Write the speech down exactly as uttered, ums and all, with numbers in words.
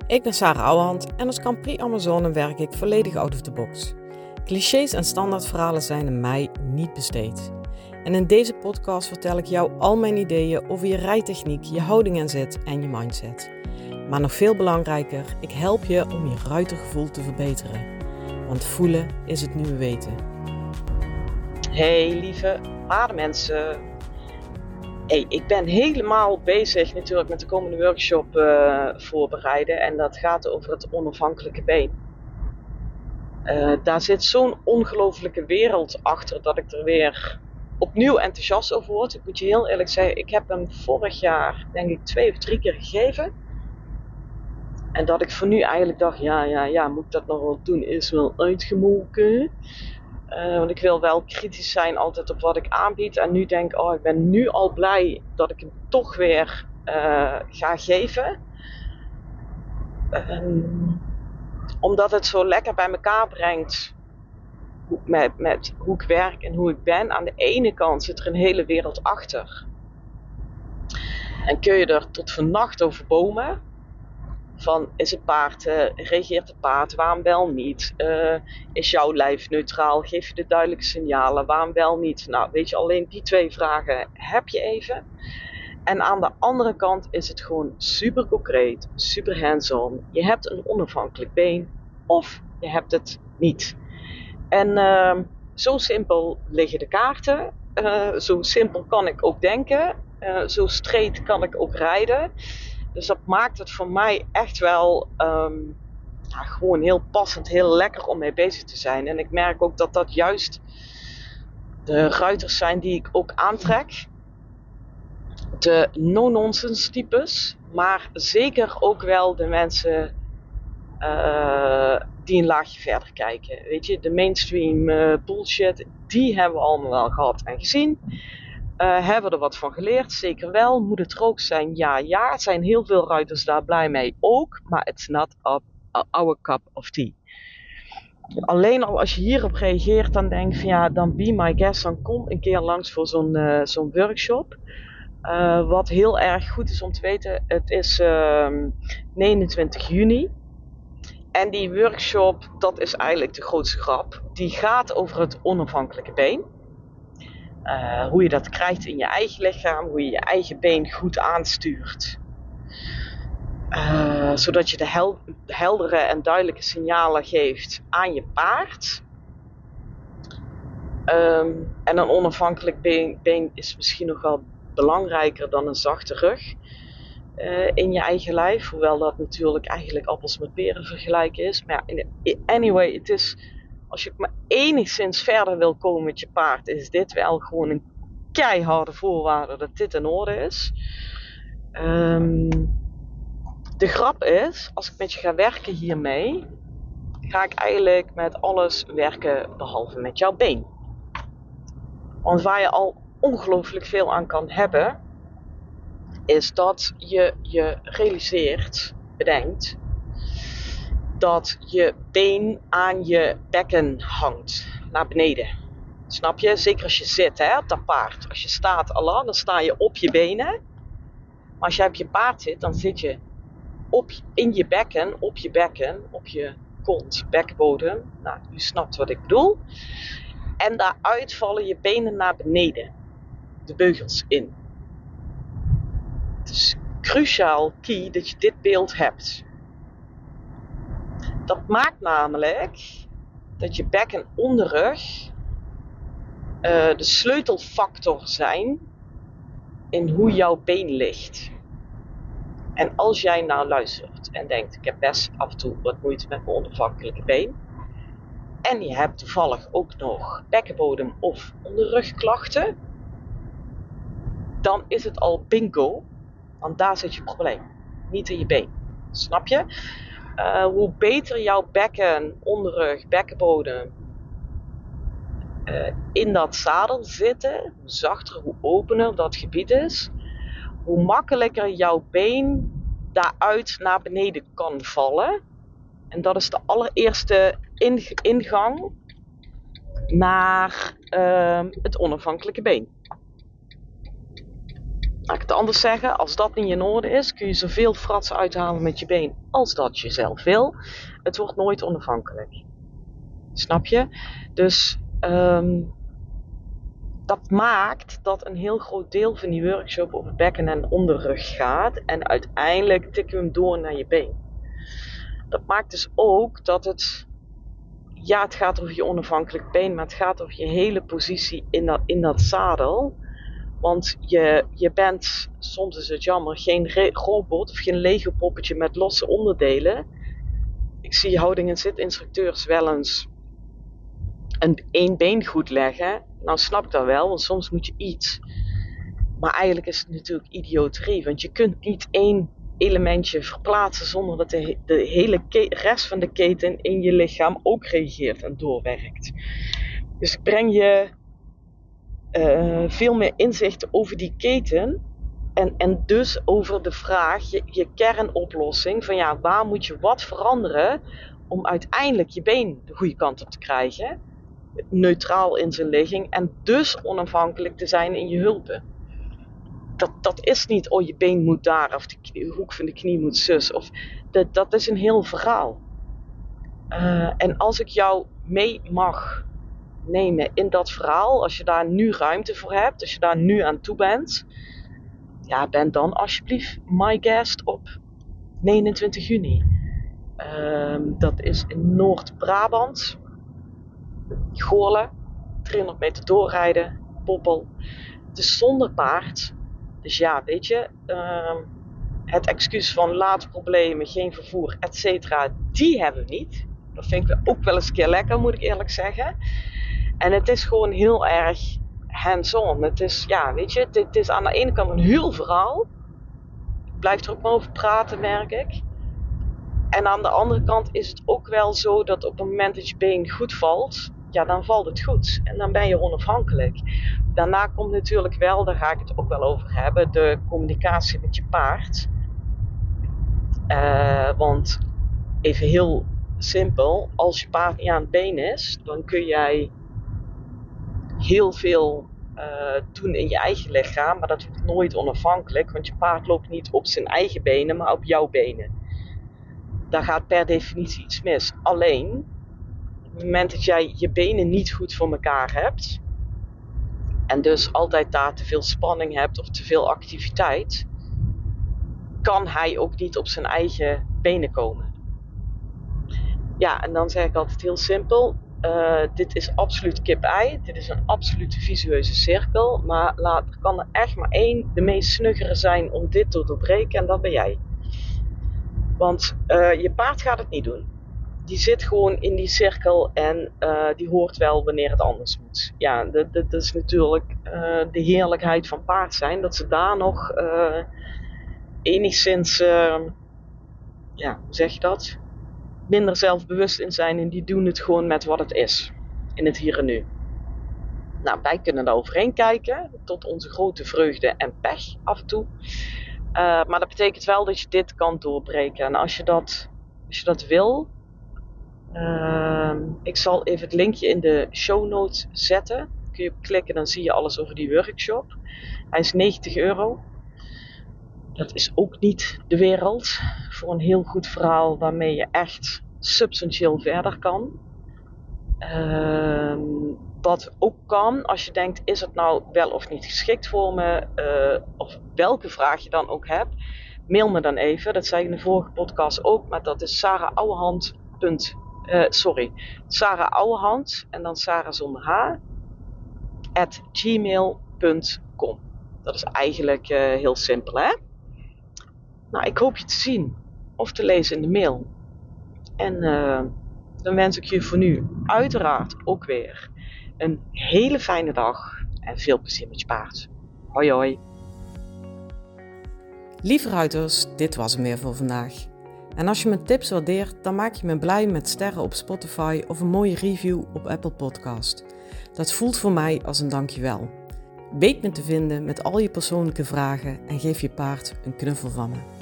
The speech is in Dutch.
Ik ben Sarah Ouwehand en als Grand Prix Amazone werk ik volledig out of the box. Clichés en standaardverhalen zijn aan mij niet besteed. En in deze podcast vertel ik jou al mijn ideeën over je rijtechniek, je houding en zit en je mindset. Maar nog veel belangrijker, ik help je om je ruitergevoel te verbeteren. Want voelen is het nieuwe weten. Hey lieve paardenmensen. Hey, ik ben helemaal bezig natuurlijk met de komende workshop uh, voorbereiden. En dat gaat over het onafhankelijke been. Uh, daar zit zo'n ongelofelijke wereld achter dat ik er weer opnieuw enthousiast over word. Ik moet je heel eerlijk zeggen, ik heb hem vorig jaar denk ik twee of drie keer gegeven. En dat ik voor nu eigenlijk dacht, ja, ja, ja, moet ik dat nog wel doen, is wel uitgemolken. Uh, want ik wil wel kritisch zijn altijd op wat ik aanbied. En nu denk ik, oh, ik ben nu al blij dat ik hem toch weer uh, ga geven. Um, omdat het zo lekker bij elkaar brengt met, met hoe ik werk en hoe ik ben. Aan de ene kant zit er een hele wereld achter. En kun je er tot vannacht over bomen. Van, is het paard, uh, reageert het paard, waarom wel niet? Uh, is jouw lijf neutraal? Geef je de duidelijke signalen, waarom wel niet? Nou, weet je, alleen die twee vragen heb je even. En aan de andere kant is het gewoon super concreet, super hands-on. Je hebt een onafhankelijk been of je hebt het niet. En uh, zo simpel liggen de kaarten. Uh, zo simpel kan ik ook denken. Uh, zo straight kan ik ook rijden. Dus dat maakt het voor mij echt wel um, ja, gewoon heel passend, heel lekker om mee bezig te zijn. En ik merk ook dat dat juist de ruiters zijn die ik ook aantrek. De no-nonsense types, maar zeker ook wel de mensen uh, die een laagje verder kijken. Weet je, de mainstream uh, bullshit, die hebben we allemaal wel gehad en gezien. Uh, hebben we er wat van geleerd? Zeker wel. Moet het er ook zijn? Ja, ja. Er zijn heel veel ruiters daar blij mee ook. Maar it's not up, uh, our cup of tea. Alleen al als je hierop reageert, dan denk je van ja, dan be my guest. Dan kom een keer langs voor zo'n, uh, zo'n workshop. Uh, wat heel erg goed is om te weten. Het is uh, negenentwintig juni. En die workshop, dat is eigenlijk de grootste grap. Die gaat over het onafhankelijke been. Uh, hoe je dat krijgt in je eigen lichaam, hoe je je eigen been goed aanstuurt. Uh, zodat je de hel- heldere en duidelijke signalen geeft aan je paard. Um, en een onafhankelijk been, been is misschien nog wel belangrijker dan een zachte rug uh, in je eigen lijf. Hoewel dat natuurlijk eigenlijk appels met peren vergelijken is. Maar ja, anyway, het is... Als je maar enigszins verder wil komen met je paard, is dit wel gewoon een keiharde voorwaarde dat dit in orde is. Um, de grap is, als ik met je ga werken hiermee, ga ik eigenlijk met alles werken behalve met jouw been. Want waar je al ongelooflijk veel aan kan hebben, is dat je je realiseert, bedenkt, dat je been aan je bekken hangt, naar beneden. Snap je? Zeker als je zit, hè, op dat paard. Als je staat, Allah, dan sta je op je benen. Maar als jij op je paard zit, dan zit je op, in je bekken, op je bekken, op je kont, bekkenbodem. Nou, u snapt wat ik bedoel. En daaruit vallen je benen naar beneden. De beugels in. Het is cruciaal key dat je dit beeld hebt. Dat maakt namelijk dat je bek en onderrug uh, de sleutelfactor zijn in hoe jouw been ligt. En als jij nou luistert en denkt, ik heb best af en toe wat moeite met mijn onafhankelijke been. En je hebt toevallig ook nog bekkenbodem of onderrugklachten. Dan is het al bingo. Want daar zit je probleem. Niet in je been. Snap je? Uh, hoe beter jouw bekken, onderrug, bekkenbodem uh, in dat zadel zitten, hoe zachter, hoe opener dat gebied is, hoe makkelijker jouw been daaruit naar beneden kan vallen. En dat is de allereerste ingang naar uh, het onafhankelijke been. Laat ik het anders zeggen, als dat niet in orde is, kun je zoveel fratsen uithalen met je been als dat je zelf wil. Het wordt nooit onafhankelijk. Snap je? Dus um, dat maakt dat een heel groot deel van die workshop over bekken en onderrug gaat. En uiteindelijk tikken we hem door naar je been. Dat maakt dus ook dat het... Ja, het gaat over je onafhankelijk been, maar het gaat over je hele positie in dat, in dat zadel. Want je, je bent, soms is het jammer, geen re- robot of geen Lego poppetje met losse onderdelen. Ik zie houding- en zitinstructeurs wel eens een één been goed leggen. Nou snap ik dat wel, want soms moet je iets. Maar eigenlijk is het natuurlijk idioterie, want je kunt niet één elementje verplaatsen zonder dat de, de hele ke- rest van de keten in je lichaam ook reageert en doorwerkt. Dus ik breng je uh, veel meer inzicht over die keten en, en dus over de vraag, je, je kernoplossing van ja, waar moet je wat veranderen om uiteindelijk je been de goede kant op te krijgen, neutraal in zijn ligging en dus onafhankelijk te zijn in je hulpen. Dat, dat is niet, oh je been moet daar of de, knie, de hoek van de knie moet zus. Of, dat, dat is een heel verhaal. Uh, en als ik jou mee mag nemen in dat verhaal, als je daar nu ruimte voor hebt, als je daar nu aan toe bent, ja, ben dan alsjeblieft my guest op negenentwintig juni. Uh, dat is in Noord-Brabant, Goorlen, driehonderd meter doorrijden, Poppel. Het is zonder paard. Dus ja, weet je, uh, het excuus van laadproblemen, geen vervoer, et cetera, die hebben we niet. Dat vind ik ook wel eens een keer lekker, moet ik eerlijk zeggen. En het is gewoon heel erg hands-on. Het is, ja, weet je, het, het is aan de ene kant een heel verhaal. Ik blijf er ook maar over praten, merk ik. En aan de andere kant is het ook wel zo dat op het moment dat je been goed valt, ja, dan valt het goed. En dan ben je onafhankelijk. Daarna komt natuurlijk wel, daar ga ik het ook wel over hebben, de communicatie met je paard. Uh, want even heel simpel, als je paard niet aan het been is, dan kun jij heel veel uh, doen in je eigen lichaam, maar dat wordt nooit onafhankelijk, want je paard loopt niet op zijn eigen benen, maar op jouw benen. Daar gaat per definitie iets mis. Alleen, op het moment dat jij je benen niet goed voor elkaar hebt, en dus altijd daar te veel spanning hebt of te veel activiteit, kan hij ook niet op zijn eigen benen komen. Ja, en dan zeg ik altijd heel simpel, uh, dit is absoluut kip-ei, dit is een absolute visueuze cirkel, maar laat, er kan er echt maar één, de meest snuggere zijn om dit te doorbreken en dat ben jij. Want uh, je paard gaat het niet doen. Die zit gewoon in die cirkel en uh, die hoort wel wanneer het anders moet. Ja, dat, dat is natuurlijk uh, de heerlijkheid van paard zijn, dat ze daar nog uh, enigszins, uh, ja, hoe zeg je dat? Minder zelfbewust in zijn en die doen het gewoon met wat het is. In het hier en nu. Nou, wij kunnen daar overheen kijken, tot onze grote vreugde en pech af en toe. Uh, maar dat betekent wel dat je dit kan doorbreken. En als je dat, als je dat wil, uh, ik zal even het linkje in de show notes zetten. Kun je op klikken, dan zie je alles over die workshop. Hij is negentig euro. Dat is ook niet de wereld voor een heel goed verhaal waarmee je echt substantieel verder kan. Uh, wat ook kan, als je denkt, is het nou wel of niet geschikt voor me? Uh, of welke vraag je dan ook hebt, mail me dan even. Dat zei ik in de vorige podcast ook, maar dat is Sarah Ouwehand. Uh, sorry, Sarah Ouwehand en dan Sarah zonder H, at gmail punt com. Dat is eigenlijk uh, heel simpel, hè? Nou, ik hoop je te zien of te lezen in de mail. En uh, dan wens ik je voor nu uiteraard ook weer een hele fijne dag en veel plezier met je paard. Hoi hoi. Lieve ruiters, dit was hem weer voor vandaag. En als je mijn tips waardeert, dan maak je me blij met sterren op Spotify of een mooie review op Apple Podcast. Dat voelt voor mij als een dankjewel. Weet me te vinden met al je persoonlijke vragen en geef je paard een knuffel van me.